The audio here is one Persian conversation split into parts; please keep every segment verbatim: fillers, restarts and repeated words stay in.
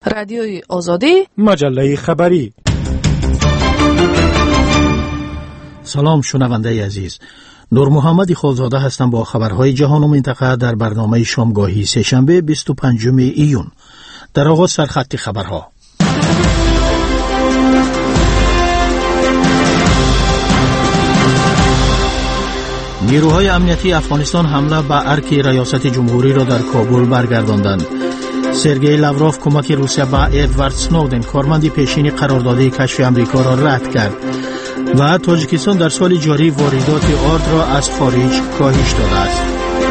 رادیوی آزادی، مجله خبری. سلام شنونده عزیز، نور محمد خالزاده هستم با خبرهای جهان و منطقه در برنامه شامگاهی سه‌شنبه بیست و پنجم ایون. در آغاز سرخط خبرها. نیروهای امنیتی افغانستان حمله به ارک ریاست جمهوری را در کابل برگرداندند. سرگئی لاوروف کمک روسیه به ادوارد سنودن کارمند پیشین قرارداد کشف امریکا را رد کرد و تاجیکستان در سال جاری واردات آرد را از خارج کاهش داده است.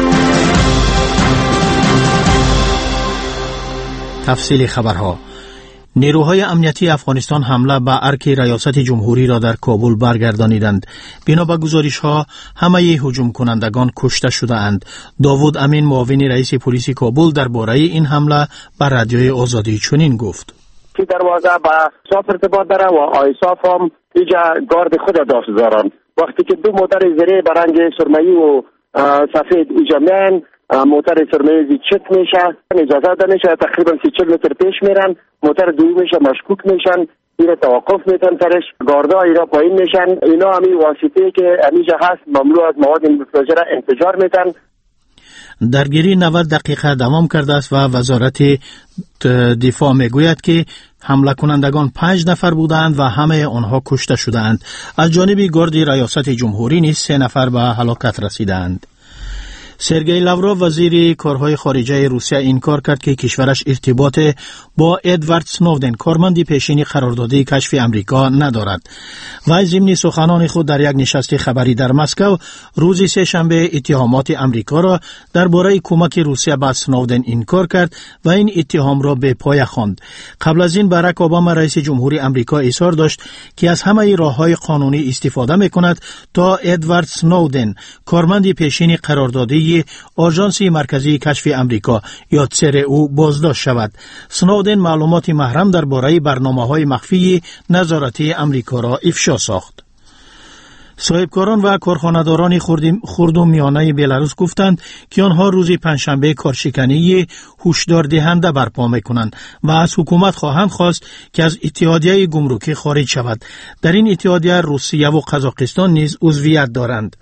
تفصیل خبرها. نیروهای امنیتی افغانستان حمله به ارک ریاست جمهوری را در کابل برگردانیدند. بنا به گزارش‌ها همه هجوم کنندگان کشته شده‌اند. داوود امین معاون رئیس پلیس کابل درباره این حمله به رادیوی آزادی چنین گفت: که دروازه به صاف ارتباط داره و آیساف هم اینجا گارد خود داشت دارن. وقتی که دو موتر زیره برنگ سرمایی و سفید اینجا میان، موتر سرمایی چک میشه، اجازه داده میشه، تقریبا سی چل متر پیش میرن، موتر دوی میشه مشکوک میشن، اینا توقف میتن ترش، گاردا اینا پایین میشن. اینا همین واسطه که همیشه هست مملو از مواد مفجره انفجار میتن. درگیری نود دقیقه دوام کرده است و وزارت دفاع میگوید که حمله کنندگان پنج نفر بودند و همه آنها کشته شدند. از جانب گارد ریاست جمهوری نیز سه نفر به هلاکت رسیدند. سرگئی لاوروف وزیر کارهای خارجه روسیه انکار کرد که کشورش ارتباط با ادوارد سنودن کارمند پیشین قرارداد کشف امریکا ندارد. و ضمن سخنان خود در یک نشست خبری در مسکو روز سه‌شنبه اتهامات امریکا را درباره کمک روسیه به سنودن انکار کرد و این اتهام را به پای خواند. قبل از این باراک اوباما رئیس جمهوری امریکا اصرار داشت که از همه راه‌های قانونی استفاده می‌کند تا ادوارد سنودن کارمند پیشین قراردادی آژانس مرکزی کشف امریکا یا سر او بازداشت شود. سنودن معلومات محرم درباره برنامه‌های مخفی نظارتی امریکا را افشا ساخت. صاحبکاران و کارخانه‌داران خرد و میانه بلاروس گفتند که آنها روز پنجشنبه کارشکنی هشدار دهنده برپا می‌کنند و از حکومت خواهند خواست که از اتحادیه گمرکی خارج شود. در این اتحادیه روسیه و قزاقستان نیز عضویت دارند.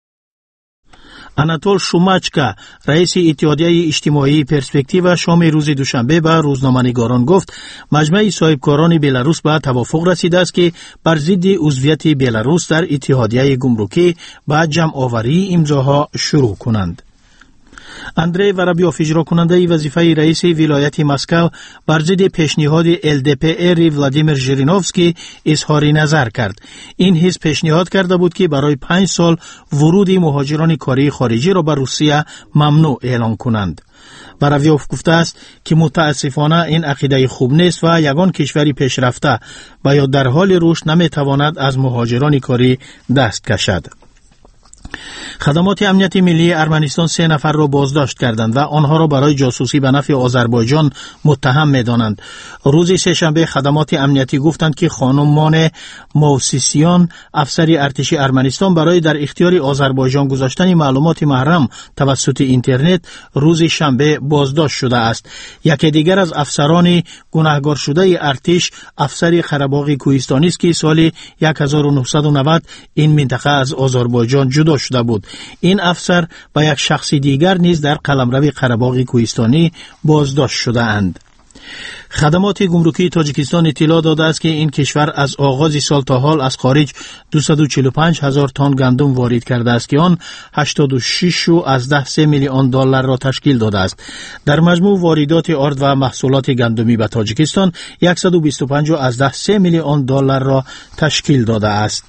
اناتول شوماچکا رئیس اتحادیه اجتماعی پرسپکتیو شام روز دوشنبه به روزنامه‌نگاران گفت مجمع صاحبکاران بلاروس به توافق رسیده است که بر ضد عضویت بلاروس در اتحادیه گمرکی به جمع‌آوری امضاها شروع کنند. اندری ورابیوف اجرا کننده وظیفه رئیس ولایت مسکو بر ضد پیشنهاد ال دی پی ار ولادیمیر ژیرینوفسکی اظهار نظر کرد. این حزب پیشنهاد کرده بود که برای پنج سال ورود مهاجران کاری خارجی را به روسیه ممنوع اعلام کنند. ورابیوف گفته است که متاسفانه این عقیده خوب نیست و یگان کشوری پیشرفته و یا در حال رشد نمیتواند از مهاجران کاری دست کشد. خدمات امنیت ملی ارمنستان سه نفر را بازداشت کردند و آنها را برای جاسوسی به نفع آذربایجان متهم می‌دانند. روز سه‌شنبه خدمات امنیتی گفتند که خانم مان موسیسیان افسر ارتش ارمنستان برای در اختیار آذربایجان گذاشتن معلومات محرم توسط اینترنت روز شنبه بازداشت شده است. یکی دیگر از افسران گناهکار شده ارتش افسر قره‌باغ کوهستانی است که سال هزار و نهصد و نود این منطقه از آذربایجان جدا شده بود. این افسر و یک شخص دیگر نیز در قلمرو قره‌باغ کوهستانی بازداشت شده اند. خدمات گمرکی تاجیکستان اطلاع داده است که این کشور از آغاز سال تا حال از خارج دویست و چهل و پنج هزار تن گندم وارد کرده است که آن هشتاد و شش از ده سه میلیون دلار را تشکیل داده است. در مجموع واردات آرد و محصولات گندمی به تاجیکستان صد و بیست و پنج از ده سه میلیون دلار را تشکیل داده است.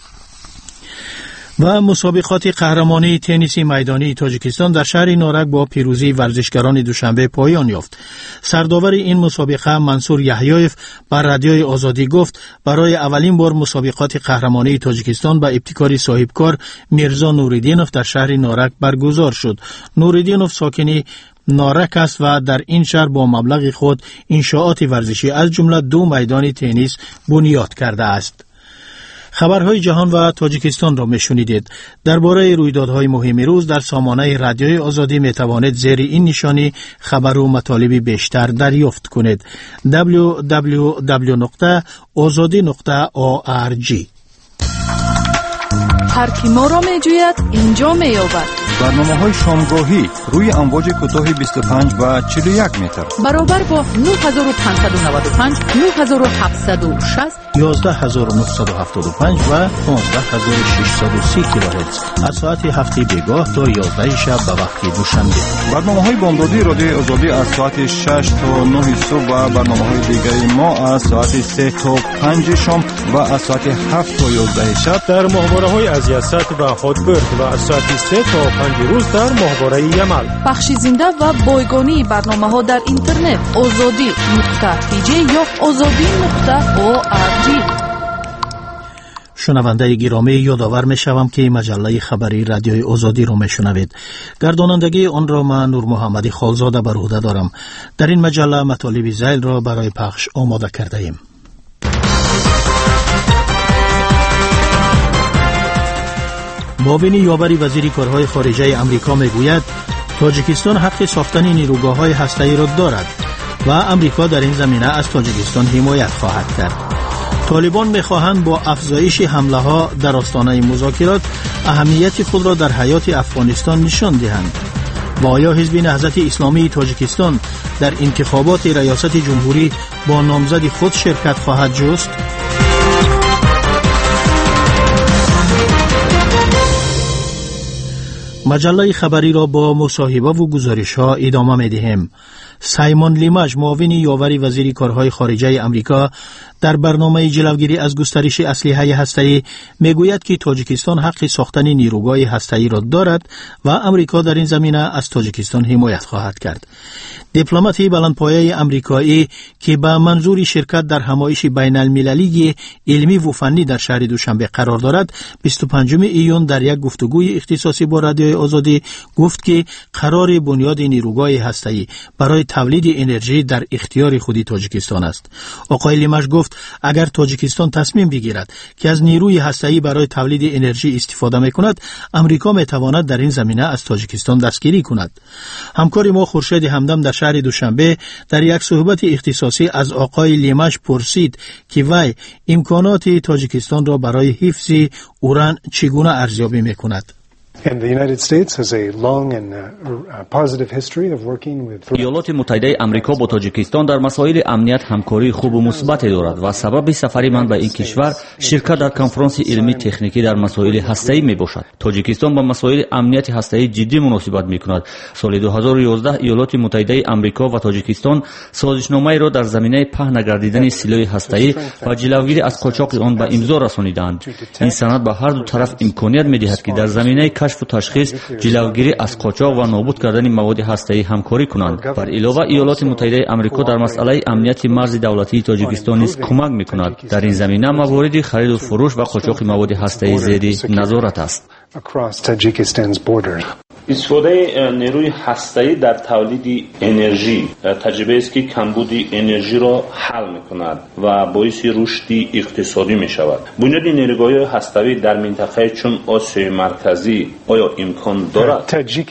و مسابقات قهرمانی تنیس میدانی تاجیکستان در شهر نارک با پیروزی ورزشکاران دوشنبه پایان یافت. سرداور این مسابقه منصور یحیایف بر رادیوی آزادی گفت برای اولین بار مسابقات قهرمانی تاجیکستان با ابتکار صاحبکار میرزا نوریدینوف در شهر نارک برگزار شد. نوریدینوف ساکنی نارک است و در این شهر با مبلغ خود انشاءات ورزشی از جمله دو میدان تنیس بنیاد کرده است. خبرهای جهان و تاجیکستان را میشنیدید. درباره رویدادهای مهم روز در سامانه رادیوی آزادی می توانید زیر این نشانی خبر و مطالب بیشتر دریافت کنید. دبلیو دبلیو دبلیو نقطه آزادی نقطه او آر جی. هر کی ما را می جوید اینجا می یابد. برنامه‌های شامگاهی روی امواج کوتاه بیست و پنج و چهل و یک متر برابر با نه هزار و پانصد و نود و پنج، نه هزار و هفتصد و شصت، یازده هزار و نهصد و هفتاد و پنج و پانزده هزار و ششصد و سی کیلوهرتز از ساعت هفت بیگاه تا یازده شب به وقت دوشنبه. برنامه‌های بامدادی رادیوی آزادی از ساعت شش تا نه صبح و برنامه‌های دیگر ما از ساعت سه تا پنج شام و از ساعت هفت تا یازده شب در ماهواره‌های از یاست و هاتبرد و از ساعت سه تا پنج روز در ماهواره یمل. بخش زنده و بایگانی برنامه‌ها در اینترنت آزادی نقطه تی جی یا آزادی نقطه او آر جی. شنونده گرامی، یادآور می‌شوم که مجله خبری رادیوی آزادی را میشنوید. گردانندگی آن را من نور محمدی خالزاده بر عهده دارم. در این مجله مطالب ذیل را برای پخش آماده کرده ایم. معاون یاوری وزیر کارهای خارجه آمریکا میگوید تاجیکستان حق ساختن نیروگاه‌های هسته‌ای را دارد و آمریکا در این زمینه از تاجیکستان حمایت خواهد کرد. طالبان می‌خواهند با افزایش حمله‌ها در آستانه مذاکرات اهمیت خود را در حیات افغانستان نشان دهند. و آیا حزب نهضت اسلامی تاجیکستان در انتخابات ریاست جمهوری با نامزد خود شرکت خواهد جست؟ مجله خبری را با مصاحبه و گزارش‌ها ادامه می‌دهیم. سایمون لیماش، معاون یاوری وزیر کارهای خارجه آمریکا، در برنامه جلوگیری از گسترش اسلحه هسته‌ای میگوید که تاجیکستان حق ساختن نیروگاه هسته‌ای را دارد و آمریکا در این زمینه از تاجیکستان حمایت خواهد کرد. دیپلمات بلندپایه آمریکایی که به منظور شرکت در همایش بین المللی علمی و فنی در شهر دوشنبه قرار دارد، بیست و پنجم ایون در یک گفتگوی اختصاصی با رادیوی آزادی گفت که قرار بنیاد نیروگاه هسته‌ای برای تولید انرژی در اختیار خود تاجیکستان است. آقای لیماش گفت اگر تاجیکستان تصمیم بگیرد که از نیروی هسته‌ای برای تولید انرژی استفاده می‌کند، آمریکا می‌تواند در این زمینه از تاجیکستان دستگیری کند. همکار ما خورشید همدم در شهر دوشنبه در یک صحبت اختصاصی از آقای لیماش پرسید که وی امکانات تاجیکستان را برای حفظ اوران چگونه ارزیابی می‌کند. ایالات متحده آمریکا با تاجیکستان در مسائل امنیت همکاری خوب و مثبت دارد و سبب سفر من به این کشور شرکت در کنفرانس علمی تکنیکی در مسائل هسته‌ای میباشد. تاجیکستان با مسائل امنیت هسته‌ای جدی مناسبت میکند. سال دو هزار و یازده ایالات متحده آمریکا و تاجیکستان سازشنامه‌ای را در زمینه پهن نگردیدن سلاح هسته‌ای و جلوگیری از قاچاق آن به امضا رسانیدند. این سند به هر دو طرف امکانیت میدهد که در زمینه کشف و تشخیص، جلوگیری از قاچاق و نابود کردن مواد هسته‌ای همکاری کنند. بر علاوه ایالات متحده آمریکا در مسئله امنیت مرز دولتی تاجیکستان نیز کمک می‌کند. در این زمینه موارد خرید و فروش و قاچاق مواد هسته‌ای زیر نظارت است. استفاده نیروی هسته‌ای در تولید انرژی تجربه است که کمبود انرژی را حل می‌کند و باعث رشد اقتصادی می‌شود. بنیاد نیروگاه‌های هسته‌ای در منطقه چون آسیای مرکزی آیا امکان دارد؟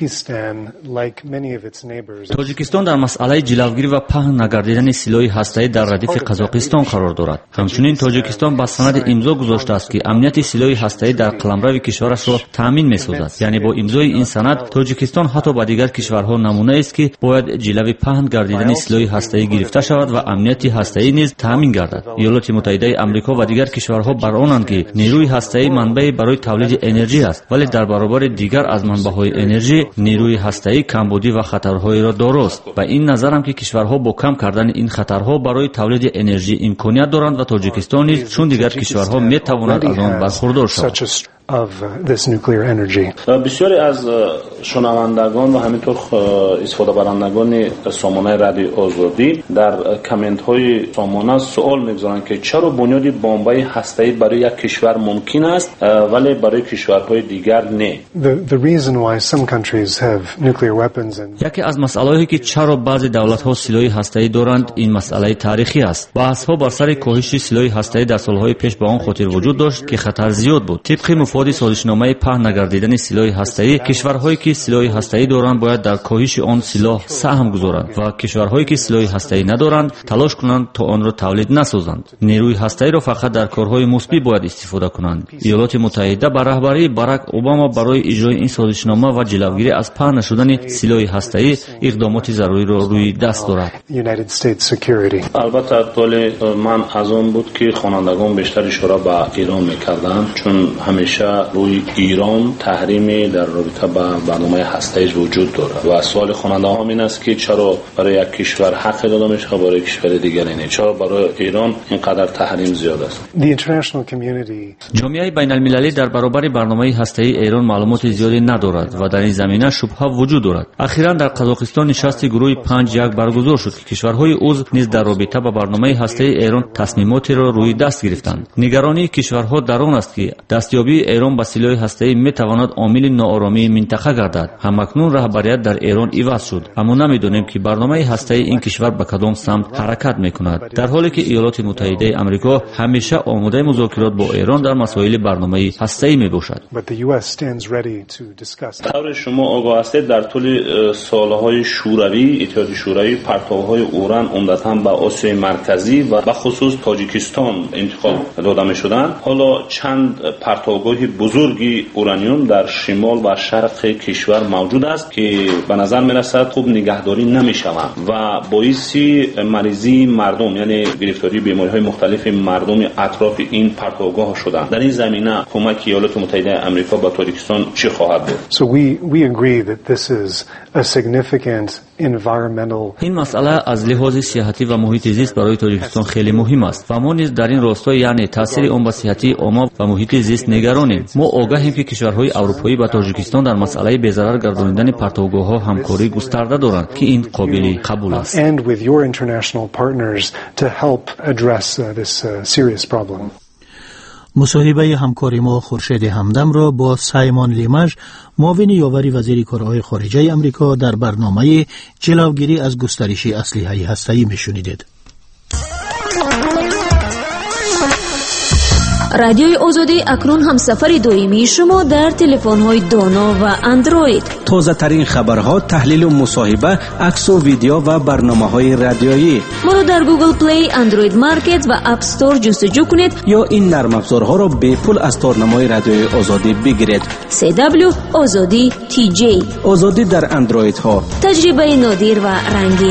تاجیکستان در مسئله جلوگیری و پهن نگردیدن سلاح هسته‌ای در ردیف قزاقستان قرار دارد. همچنین تاجیکستان با سند امضا گذاشته است که امنیت سلاح هسته‌ای در قلمرو کشورش را تامین می‌سازد. یعنی با امضای این سند تاجیکستان حتی با دیگر کشورها نمونه است که باید جلوی پهن گردیدن سلاح هسته‌ای گرفته شود و امنیت هسته‌ای نیز تامین گردد. ایالات متحده آمریکا و دیگر کشورها بر آنند که نیروی هسته‌ای منبع برای تولید انرژی است، ولی در برابر دیگر از منبع‌های انرژی نیروی هسته‌ای کمبودی و خطرهایی را دارست. و این نظرم که کشورها با کم کردن این خطرها برای تولید انرژی امکانیت دارند و تاجیکستان نیز چون دیگر کشورها می‌تواند از آن برخوردار شود. of uh, this nuclear energy. بسیاری از شنوندگان و همینطور استفاده برندگان سامانه رادیو آزادی در کامنت های سامانه سوال میگذارند که چرا بنیاد بمب‌های هسته‌ای برای یک کشور ممکن است ولی برای کشورهای دیگر نه. The the reason why some countries have nuclear weapons and یکی از مسائلی که چرا بعضی دولت‌ها سلاح هسته‌ای دارند این مسئله تاریخی است. بحث‌ها بر سر کاهش سلاح هسته‌ای در سال‌های پیش به آن خاطر وجود داشت که خطر زیاد بود. طبق مفاد سازشنامه پهن نگردیدن سلاح هسته‌ای، کشورهایی که سلاح هسته‌ای دارند باید در کاهش آن سلاح سهم گذارند و کشورهایی که سلاح هسته‌ای ندارند تلاش کنند تا آن را تولید نسازند. نیروی هسته‌ای را فقط در کارهای مثبت باید استفاده کنند. ایالات متحده با رهبری باراک اوباما برای اجرای این سازشنامه و جلوگیری از پهن شدن سلاح هسته‌ای اقدامات ضروری را روی دست دارد. البته طول من از آن بود که خوانندگان بیشتر اشاره به ایران میکردند، چون همیشه روی ایران تحریم در رابطه با برنامه هسته‌ای وجود دارد و سوال خواننده ها این است که چرا برای یک کشور حق داده میشه برای کشور دیگری نه؟ چرا برای ایران اینقدر تحریم زیاد است؟ جامعه بین المللی در برابر برنامه هسته‌ای ایران معلومات زیادی ندارد و در این زمینه شبهه وجود دارد. اخیراً در قزاقستان نشست گروه پنج یک برگزار شد که کشورهای عضو نیز در رابطه با برنامه هسته‌ای ایران تصمیماتی را روی دست گرفتند. نگرانی کشورها در آن است که دستیابی ایران به سلاح هسته‌ای میتواند عامل ناآرامی منطقه گردد. همکنون رهبریت در ایران عوض شد، اما نمیدونیم که برنامه هسته‌ای این کشور به کدام سمت حرکت میکند، در حالی که ایالات متحده آمریکا همیشه آماده مذاکرات با ایران در مسائل برنامه هسته‌ای میباشد. طور شما آگاه هستید در طول سالهای شوروی اتحادیه شوروی پرتاب‌های اوران عمدتاً به آسیای مرکزی و به خصوص تاجیکستان انتقال داده می‌شدند. حالا چند پرتابگاه بزرگی اورانیوم در شمال و شرق کشور موجود است که به نظر می‌رسد خوب نگهداری نمی‌شوند و باعث مریضی مردم، یعنی گرفتاری بیماری‌های مختلف مردم اطراف این پرتابگاه شدند. در این زمینه کمک ایالات متحده آمریکا با تاجیکستان چه خواهد بود؟ So we we agree that this is a significant environmental. این مسئله از لحاظ صحتی و محیط زیست برای تاجیکستان خیلی مهم است و ما نیز در این راستا یعنی تاثیر آن بر صحت عامه و محیط زیست نگرانیم. ما آگاهیم که کشورهای اروپایی با تاجیکستان در مسئله بی‌ضرر گردانیدن پرتابگاه‌ها همکاری گسترده دارند که این قابل قبول است. And with your international partners to help address uh, this uh, serious problem. مصاحبه همکاری ما خورشید همدم را با سایمون لیماژ، معاون یاوری وزیر کارهای خارجه آمریکا در برنامه جلوگیری از گسترش اسلحه هسته‌ای میشنیدید. رادیوی آزادی اکنون هم سفر دائمی شما در تلفن‌های دانا و اندروید. تازه ترین خبرها، تحلیل و مصاحبه، عکس و ویدیو و برنامه‌های رادیویی. ما را در گوگل پلی، اندروید مارکت و اپ استور جستجو کنید یا این نرم افزارها را به پول از تارنمای رادیوی آزادی بگیرید. سی دبلیو آزادی تی جی. آزادی در اندروید ها. تجربه نادر و رنگین.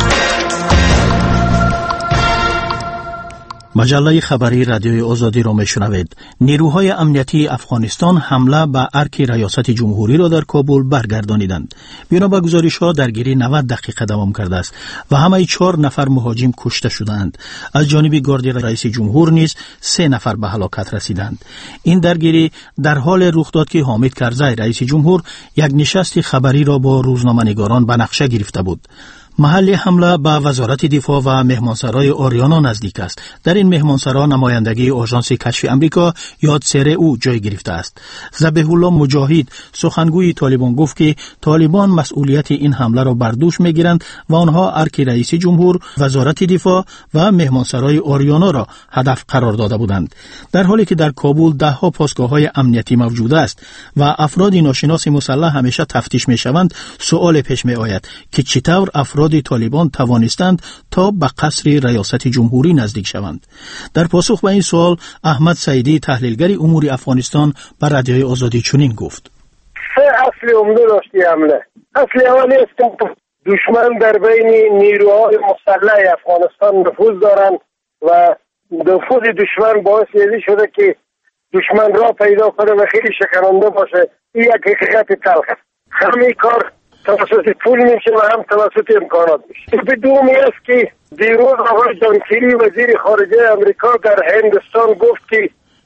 مجله خبری رادیوی آزادی را میشنوید. نیروهای امنیتی افغانستان حمله به ارک ریاست جمهوری را در کابل برگردانیدند. بنا به گزارش‌ها درگیری نود دقیقه دوام کرده است و همه چهار نفر مهاجم کشته شدند. از جانب گاردی رئیس جمهور نیز سه نفر به هلاکت رسیدند. این درگیری در حال رخ داد که حامد کرزی رئیس جمهور یک نشست خبری را با روزنامه‌نگاران به نقشه گرفته بود. محل حمله به وزارت دفاع و مهمانسرای آریانا نزدیک است. در این مهمانسرا نمایندگی آژانس کشف آمریکا یاد سر او جای گرفته است. ذبیح الله مجاهد سخنگوی طالبان گفت که طالبان مسئولیت این حمله را بر دوش میگیرند و آنها ارک رئیس جمهور، وزارت دفاع و مهمانسرای آریانا را هدف قرار داده بودند. در حالی که در کابل ده ها پاسگاه‌های امنیتی موجود است و افراد ناشناس مسلح همیشه تفتیش میشوند، سوال پیش می آید که چطور افراد طالبان توانستند تا به قصر ریاست جمهوری نزدیک شوند. در پاسخ به این سوال احمد سعیدی تحلیلگر امور افغانستان بر رادیوی آزادی چنین گفت: سه اصل عمده داشتی حمله. اصل اولی است که دشمن در بین نیروهای مسلح افغانستان نفوذ دارند و نفوذ دشمن باعث این شده که دشمن را پیدا کنه و خیلی شکننده باشه. این یک حقیقت تلخ است. همین کار توسط پول میشه و هم توسط امکانات میشه. به دومی است که دیروز آقای جان کری وزیر خارجه امریکا در هندوستان گفت که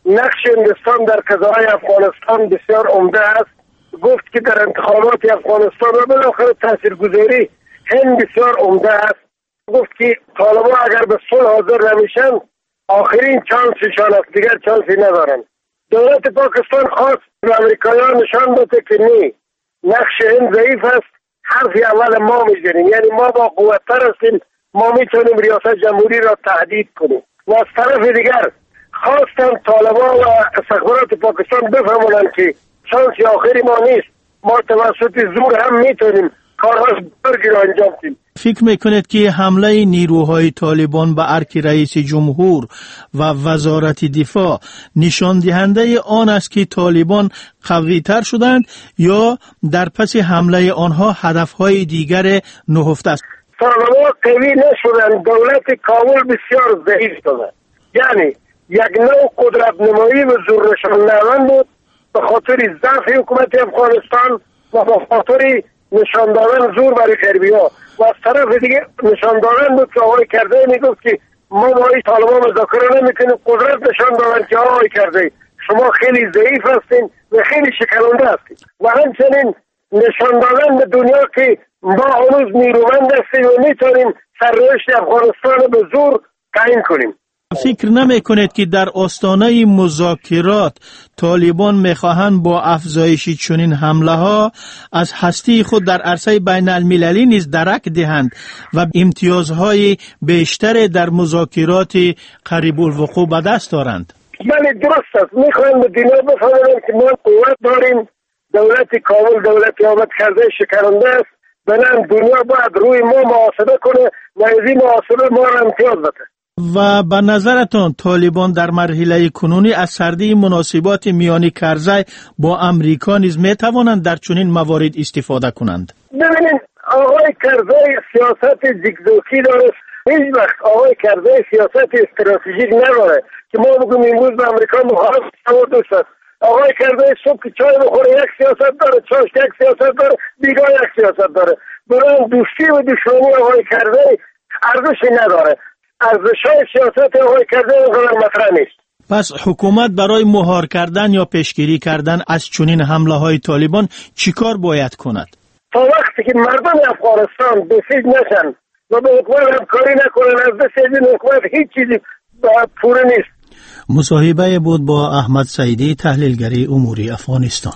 نقش هندوستان در قضای افغانستان بسیار عمده است. گفت که در انتخابات افغانستان و بالاخره تاثیرگذاری هند بسیار عمده است. گفت که طالبان اگر به صلح حاضر نمیشن آخرین چانسشان است، دیگر چانسی ندارن. دولت پاکستان خواست به امریکایان نشان بده که نه، نقش هند ضعیف است، حرف اول ما میزنیم، یعنی ما با قوتتر هستیم، ما میتونیم ریاست جمهوری را تهدید کنیم. و از طرف دیگر خواستن طالبان و استخبارات پاکستان بفهمونن که چانسی آخری ما نیست، ما توسط زور هم میتونیم کارهای بزرگی را انجام بدیم. فکر میکنید که حمله نیروهای طالبان به ارک رئیس جمهور و وزارت دفاع نشان دهنده آن است که طالبان قوی تر شدند یا در پس حمله آنها هدفهای دیگر نهفته است؟ طالبان قوی نشدند، دولت کابل بسیار ضعیف شده، یعنی یک نوع قدرت نمایی و زور نشان دادن بود به خاطر ضعف حکومت افغانستان و به خاطر نشان دادن زور برای غربی‌ها. و از طرف دیگه نشان دادن بود که آقای کرده میگفت که ما با این طالبان مذاکره نمیکنیم، قدرت نشان دادن که آقای کرده شما خیلی ضعیف هستین و خیلی شکننده هستین. و همچنین نشان دادن به دنیا که ما هنوز نیرومند هستیم و میتونیم سرنوشت افغانستان رو به زور تعیین کنیم. فکر نمی کنید که در آستانه مذاکرات طالبان میخواهند با افزایش چنین حمله ها از هستی خود در عرصه بین المللی نیز درک دهند و امتیازهای بیشتر در مذاکرات قریب الوقوع به دست دارند؟ بله درست است. میخواهند به دنیا بفهمند که ما قوت داریم، دولت کابل دولت آمد کرده شکننده است، بنابراین دنیا باید روی ما محاسبه کنه و از این محاسبه ما را امتیاز بده. و به نظرتان طالبان در مرحله کنونی از سردی مناسبات میانی کرزی با امریکا نیز می توانند در چنین موارد استفاده کنند؟ ببینید آقای کرزی سیاست زیگزاگی داره، هیچ وقت آقای کرزی سیاست استراتژیک نداره که ما بگیم امروز به امریکا مخالف دوست است. آقای کرزی صبح که چای بخوره یک سیاست داره، چاش یک سیاست داره، دیگر یک سیاست داره. برای دوستی و دشمنی آقای کرزی ارزشی نداره. ارزش‌های سیاست آقای کرده اینقدر مطرح نیست. پس حکومت برای مهار کردن یا پیشگیری کردن از چنین حمله های طالبان چیکار باید کند؟ تا وقتی که مردم افغانستان بسیج نشن و به حکومت همکاری نکنن، از بسیج حکومت هیچ چیزی پوره نیست. مصاحبه بود با احمد سعیدی، تحلیلگری اموری افغانستان.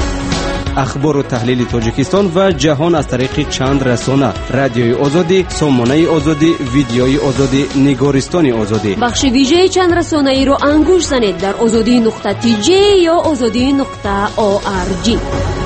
اخبار و تحلیل تاجیکستان و جهان از طریق چند رسانه: رادیوی آزادی، سامانه آزادی، ویدیوی آزادی، نگارستان آزادی. بخش ویژه چند رسانه ای رو انگوش زنید در آزادی نقطه تی جی یا آزادی نقطه او آر جی.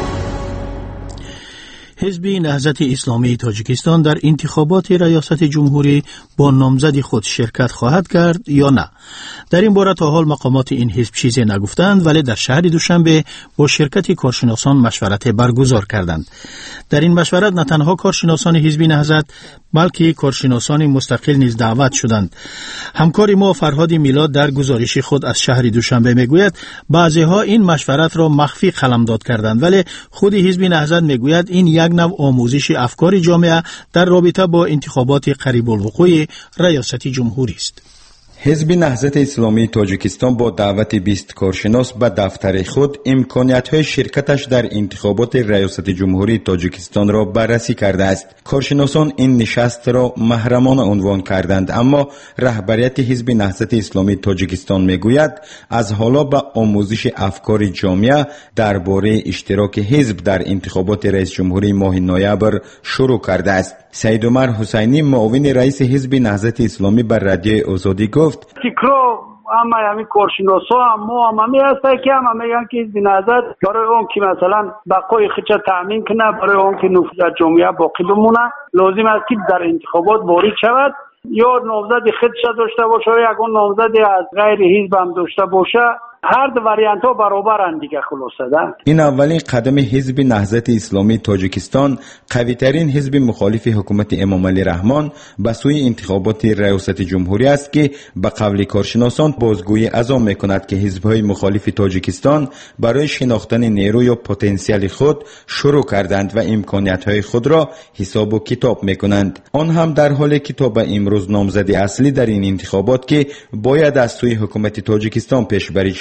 حزب نهضت اسلامی تاجیکستان در انتخابات ریاست جمهوری با نامزد خود شرکت خواهد کرد یا نه؟ در این باره تا حال مقامات این حزب چیزی نگفتند، ولی در شهر دوشنبه با شرکت کارشناسان مشورت برگزار کردند. در این مشورت نه تنها کارشناسان حزب نهضت بلکه کارشناسان مستقل نیز دعوت شدند. همکار ما فرهاد میلاد در گزارش خود از شهر دوشنبه میگوید بعضی ها این مشورت را مخفی قلمداد کردند، ولی خود حزب نهضت میگوید این یک نوع آموزش افکار جامعه در رابطه با انتخابات قریب الوقوع ریاست جمهوری است. حزب نهضت اسلامی تاجیکستان با دعوت بیست کارشناس به دفتر خود امکانیت‌های شرکتش در انتخابات ریاست جمهوری تاجیکستان را بررسی کرده است. کارشناسان این نشست را محرمانه عنوان کردند، اما رهبریت حزب نهضت اسلامی تاجیکستان میگوید از حالا به آموزش افکار جامعه درباره اشتراک حزب در انتخابات رئیس جمهوری ماه نوامبر شروع کرده است. سید عمر حسینی معاون رئیس حزب نهضت اسلامی بر رادیو آزادی گفت فکرو اما همین کارشناسا هم ما هم همی هسته که هم همه میگن که حزب نهضت برای اون که مثلا بقای خودش تامین کنه، برای اون که نفوذ جامعه باقی بمونه، لازم است که در انتخابات وارد شود، یا نامزد خودش داشته باشه یا یگان نامزد از غیر حزب هم داشته باشه. هر دو واریانت ها برابرن دیگه خلاصه ده. این اولین قدم حزب نهضت اسلامی تاجیکستان، قوی ترین حزب مخالف حکومت امام علی رحمان، به سوی انتخابات ریاست جمهوری است که به قول کارشناسان بازگویی از آن میکند که حزب‌های مخالف تاجیکستان برای شناختن نیرو یا پتانسیل خود شروع کردند و امکانیت‌های خود را حساب و کتاب میکنند. آن هم در حالی که تا به امروز نامزد اصلی در این انتخابات که باید از سوی حکومت تاجیکستان پیشبری شود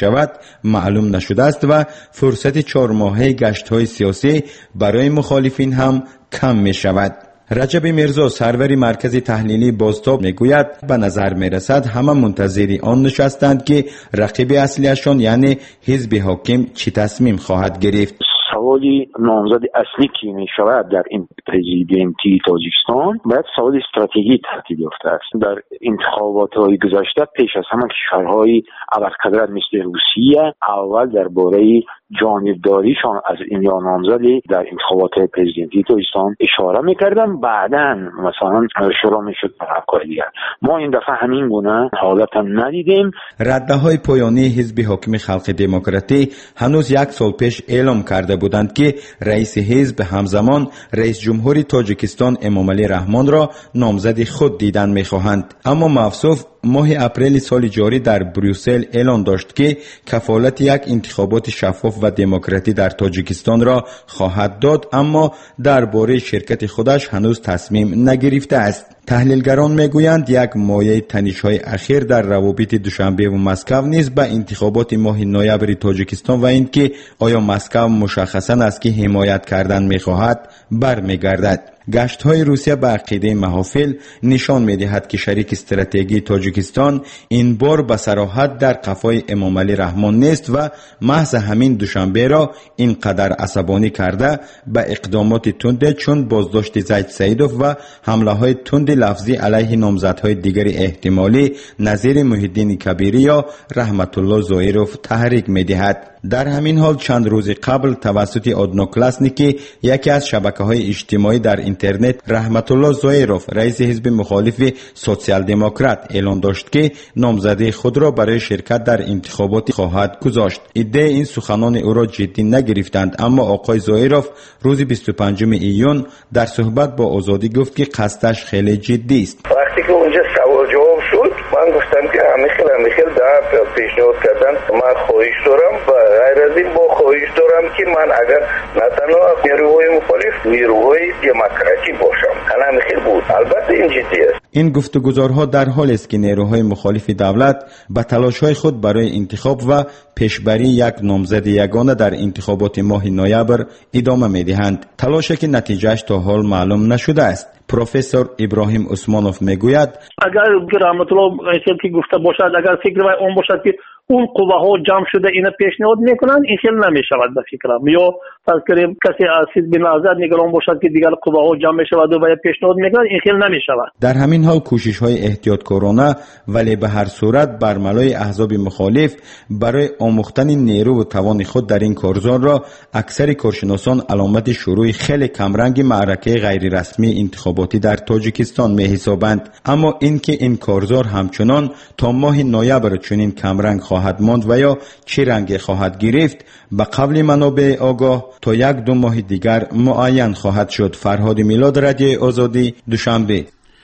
شود معلوم نشده است و فرصت چهار ماهه گشت‌های سیاسی برای مخالفین هم کم می شود. رجب میرزا سروری مرکز تحلیلی بازتاب میگوید به نظر میرسد همه منتظری آن نشستند که رقیب اصلیشان یعنی حزب حاکم چی تصمیم خواهد گرفت. سوالی نامزد اصلی که می شود در این پرزیدنتی تاجیکستان باید سوال استراتژی ترتیب یافته است. در انتخابات های گذشته پیش از همه کشورهای ابرقدرت مثل روسیه اول درباره جانبداریشان از این یا نامزدی در انتخابات پرزیدنتی تاجیکستان اشاره میکردن، بعداً مثلا شروع میشد به افکار دیگر. ما این دفعه همین گونه حالت هم ندیدیم. رده‌های پایانی حزب حاکم خلق دموکراتی هنوز یک سال پیش اعلام کرده بودند که رئیس حزب همزمان رئیس جمهور تاجیکستان امامعلی رحمان را نامزد خود دیدن میخواهند. اما مافسوف ماه اپریل سال جاری در بروسل اعلان داشت که کفالت یک انتخابات شفاف و دموکراتی در تاجیکستان را خواهد داد، اما درباره شرکت خودش هنوز تصمیم نگرفته است. تحلیلگران میگویند یک مایه تنش‌های اخیر در روابط دوشنبه و مسکو نیز به انتخابات ماه نوامبر تاجیکستان و اینکه آیا مسکو مشخصاً از که حمایت کردن می‌خواهد برمیگردد. گشت‌های روسیه به عقیده محافل نشان می‌دهد که شریک استراتژی تاجیکستان این بار به صراحت در قفای امامعلی رحمان نیست و محض همین دوشنبه را اینقدر عصبانی کرده به اقدامات تند چون بازداشت زید سیدوف و حمله‌های تند لفظی علیه نامزدهای دیگر احتمالی نظیر محیدین کبیری یا رحمت الله زایروف تحریک می‌دهد. در همین حال چند روز قبل توسط آدنوکلاسنیکی یکی از شبکه‌های اجتماعی در اینترنت رحمت الله زایروف رئیس حزب مخالف سوسیال دموکرات اعلان داشت که نامزدی خود را برای شرکت در انتخابات خواهد گذاشت. ایده این سخنان او را جدی نگرفتند، اما آقای زایروف روز بیست و پنجم ایون در صحبت با آزادی گفت که قصدش خیلی جدی است. وقتی که اونجا سوال جواب شد من گفتم که همیشه همیشه در پیشنهاد کردن من خواهش دارم و غیر از این با خواهش دارم که من اگر نه تنها نیروهای مخالف نیروهای دموکراتی باشم. همیشه بود. البته این جدی است. این گفتگوزارها در حالی است که نیروهای مخالف دولت به تلاش‌های خود برای انتخاب و پیشبری یک نامزد یگانه در انتخابات ماه نوامبر ادامه می‌دهند. تلاشی که نتیجهش تا حال معلوم نشده است. پروفسور ابراهیم عثمانوف میگوید اگر رحمت الله که گفته باشد، اگر فکر اون باشد که اون قوه ها جمع شده اینو پیشنهاد میکنند، این خیلی نمیشود به فکرم. یا فرض کنیم کسی از حزب نهضت نگران باشد که دیگر قوه ها جمع میشود و باید پیشنهاد میکنند، این خیلی نمیشود. در همین حال کوشش های احتیاطکارانه ولی به هر صورت برملای احزاب مخالف برای آموختن نیرو و توان خود در این کارزار را اکثر کارشناسان علامت شروع خیلی کمرنگ معرکه غیر رسمی انتخاباتی در تاجیکستان میحسابند. اما اینکه این کارزار همچنان تا ماه نوامبر چنین کمرنگ خواهد ماند و یا چه رنگ خواهد گرفت به قبل منابع آگاه تا یک دو ماه دیگر معین خواهد شد. فرهاد میلاد، رادیو آزادی، دوشنبه.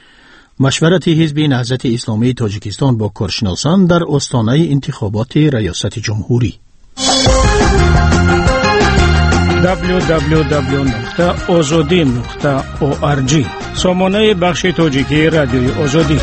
مشورت حزب نهضت اسلامی تاجیکستان با کارشناسان در آستانه انتخابات ریاست جمهوری. دبلیو دبلیو دبلیو نقطه آزادی نقطه او آر جی سامانه بخش تاجیکی رادیوی آزادی.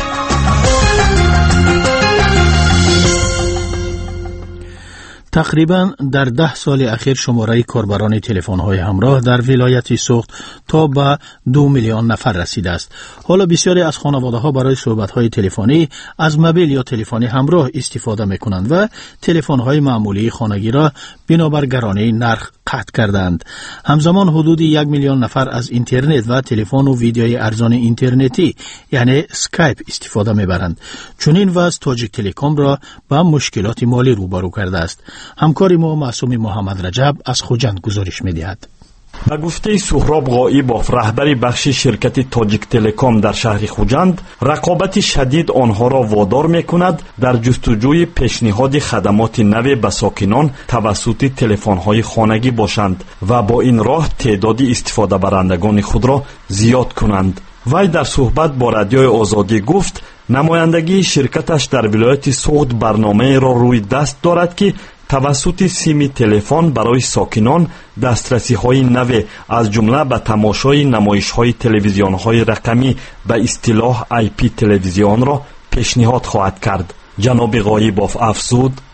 تقریبا در ده سال اخیر شماره کاربران تلفن‌های همراه در ولایت سوخت تا به دو میلیون نفر رسیده است. حالا بسیاری از خانواده‌ها برای صحبت‌های تلفنی از موبایل یا تلفن همراه استفاده می‌کنند و تلفن‌های معمولی خانگی را بنابر گرانی نرخ قطع کردند. همزمان حدود یک میلیون نفر از اینترنت و تلفن و ویدیوی ارزان اینترنتی یعنی اسکایپ استفاده می‌برند. چنین وضع تاجیک تلکام را با مشکلات مالی روبرو کرده است. همکار ما معصوم محمد رجب از خوجند گزارش می‌دهد. به گفته سهراب غایبوف رهبر بخش شرکت تاجیک تلکام در شهر خوجند، رقابت شدید آنها را وادار می‌کند در جستجوی پیشنهاد خدمات نو به ساکنان توسط تلفن‌های خانگی باشند و با این راه تعداد استفاده برندگان خود را زیاد کنند. وی در صحبت با رادیوی آزادی گفت نمایندگی شرکتش در ولایت سوخت برنامه را روی دست دارد که توسط سیم تلفن برای ساکنان دسترسی‌های نو از جمله به تماشای نمایش‌های تلویزیون‌های رقمی به اصطلاح آی پی تلویزیون را پیشنهاد خواهد کرد. جناب غایبوف افزود: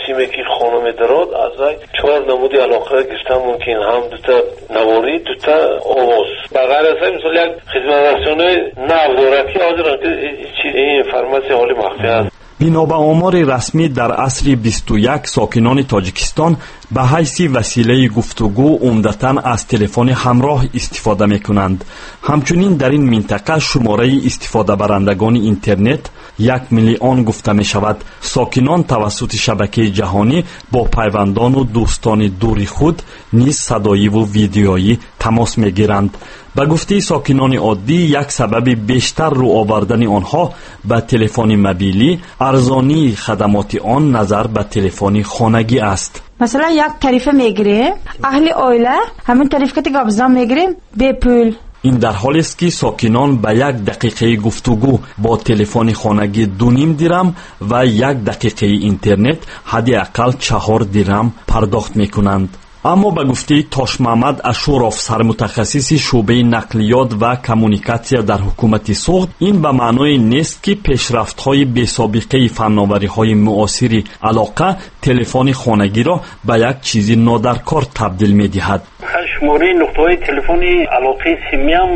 مراسمی که خانم دراد از چهار نمودی علاقه گرفتن ممکن هم دوتا نواری دوتا آواز بغیر از این مثلا یک خدمت رسانه نوارتی حاضرن که این فرماسی حالی مخفی است. بنا به آمار رسمی در عصر بیست و یک ساکنان تاجیکستان به حیث وسیله گفتگو عمدتاً از تلفن همراه استفاده می کنند. همچنین در این منطقه شماره استفاده برندگان اینترنت یک میلیون گفته می شود. ساکنان توسط شبکه جهانی با پیوندان و دوستان دور خود نیز صدایی و ویدیویی تماس می گیرند. به گفته ساکنان عادی یک سبب بیشتر رو آوردن آنها به تلفن موبیلی ارزانی خدمات آن نظر به تلفن خانگی است. مثلا یک طریف میگیره اهل عائله همین طریف که گابزدان میگیریم به پول. این در حالی است که ساکنان به یک دقیقه گفتگو با تلفن خانگی دو نیم درم و یک دقیقه اینترنت حداقل چهار درم پرداخت میکنند. اما به گفته تاش محمد اشورов سرمتخصص شعبه نقلیات و کمونیکاسیا در حکومت سوخت، این به معنای نیست که پیشرفت‌های بی‌سابقه فناوری‌های معاصر علاقه تلفن خانگی را به یک چیز نادرکار تبدیل می‌دهد. شماره نقطه‌های تلفنی علاقه سیمی هم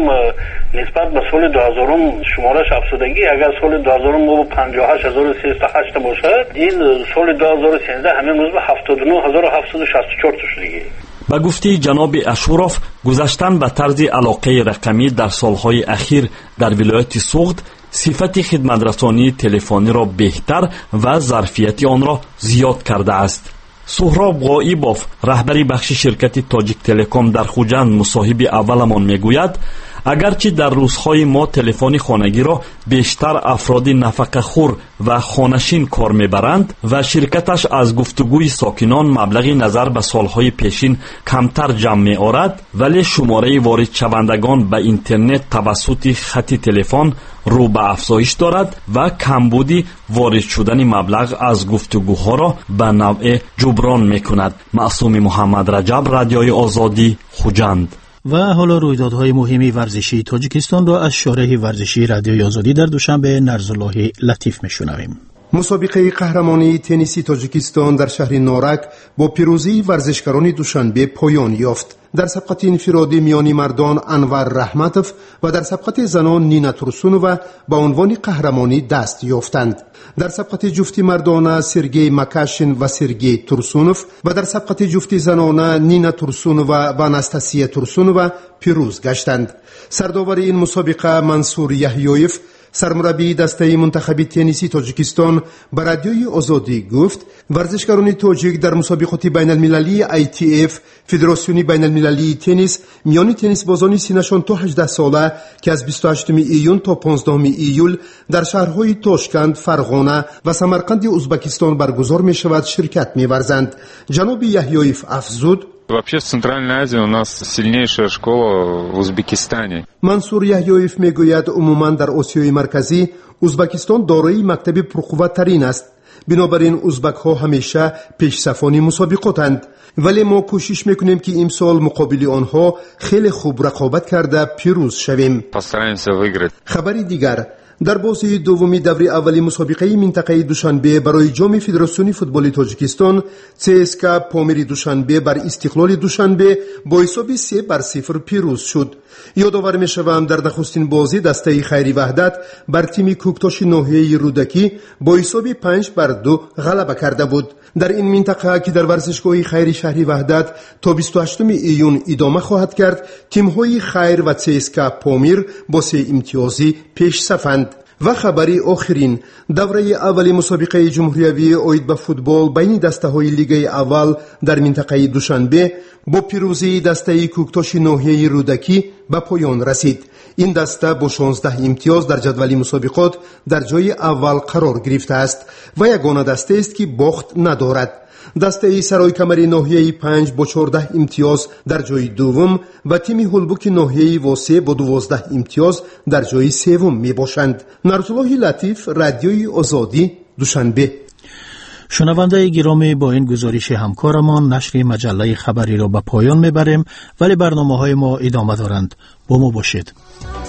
نسبت به سال دو هزار شمارش افزودگی اگر سال دو هزار ما پنجاه و هشت هزار و سیصد و هشت باشد، این سال دو هزار و سیزده همین روز به هفتاد و نه هزار و هفتصد و شصت و چهار شده دیگه. به گفته جناب اشورov گذشتن به طرز علاقه رقمی در سالهای اخیر در ولایت سوخت صفت خدمترسانی تلفنی را بهتر و ظرفیت آن را زیاد کرده است. سهراب غائبوف رهبری بخش شرکت تاجیک تلکام در خوجند مصاحب اولمان میگوید اگرچه در روزهای ما تلفن خانگی را بیشتر افراد نفقه خور و خانشین کار میبرند و شرکتش از گفتگوی ساکنان مبلغی نظر به سالهای پیشین کمتر جمع می آورد، ولی شماره وارد شوندگان به اینترنت توسط خط تلفن رو به افزایش دارد و کمبودی وارد شدن مبلغ از گفتگوها را به نوع جبران می کند. معصوم محمد رجب، رادیوی آزادی، خوجند. و حالا رویدادهای مهمی ورزشی تاجیکستان را از شارح ورزشی رادیوی آزادی در دوشنبه نرزالله لطیف میشنویم. مسابقه قهرمانی تنیسی تاجیکستان در شهر نارک با پیروزی ورزشکاران دوشنبه پایان یافت. در سبقت انفرادی میانی مردان انور رحمتوف و در سبقت زنان نینا تورسونووا با عنوان قهرمانی دست یافتند. در سبقت جفتی مردانه سرگئی مکاشین و سرگئی تورسونوف و در سبقت جفتی زنانه نینا تورسونووا و آناستاسیا تورسونووا پیروز گشتند. سرداور این مسابقه منصور یحیویف سرمربی دسته منتخب تنیسی تاجیکستان به رادیوی آزادی گفت ورزشکاران تاجیک در مسابقات بین المللی آی تی اف فدراسیون بین المللی تنیس میان تنیس بازان سینشان تا هجده ساله که از بیست و هشتم ایون تا پانزدهم ایول در شهرهای تاشکند، فرغانه و سمرقند ازبکستان برگزار می شود شرکت می ورزند. جناب یحیویف افزود Вообще в Центральной Азии у нас сильнейшая школа в Узбекистане. منصور یحیویف میگوید عموما در آسیای مرکزی ازبکستان دارای مکتب پرقوت‌ترین است. بنابراین ازبک ها همیشه پیشصفان مسابقاتند، ولی ما کوشش میکنیم که امسال مقابل آنها خیلی خوب رقابت کرده پیروز شویم. خبری دیگر در بازی دومی دوره اولی مسابقه منطقه دوشنبه برای جام فدراسیون فوتبال تاجیکستان سی اس کے پامیر دوشنبه بر استقلال دوشنبه با حساب سه بر صفر پیروز شد. یادآور میشوم در نخستین بازی دسته خیری وحدت بر تیم کوکتاش ناحیه رودکی با حساب پنج بر دو غلبه کرده بود. در این منطقه که در ورزشگاه خیری شهری وحدت تا بیست و هشتم ایون ادامه خواهد کرد، تیم‌های خیر و سی اس کے پامیر با سه امتیازی پیش صفند. و خبری آخرین دوره اولی مسابقه جمهوری اید به فوتبال بین دسته های لیگ اول در منطقه دوشنبه با پیروزی دسته کوکتاش ناحیه رودکی به پایان رسید. این دسته با شانزده امتیاز در جدول مسابقات در جای اول قرار گرفته است و یگانه دسته است که باخت ندارد. دسته سرای کمری ناحیه پنج با چهارده امتیاز در جای دوم و تیم هولبوک ناحیه واسه با دوازده امتیاز در جای سوم می باشند. نرزالله لطیف، رادیوی آزادی، دوشنبه. شنونده گرامی، با این گزارش همکارمان نشر مجله خبری را به پایان میبریم، ولی برنامه های ما ادامه دارند. با ما باشید.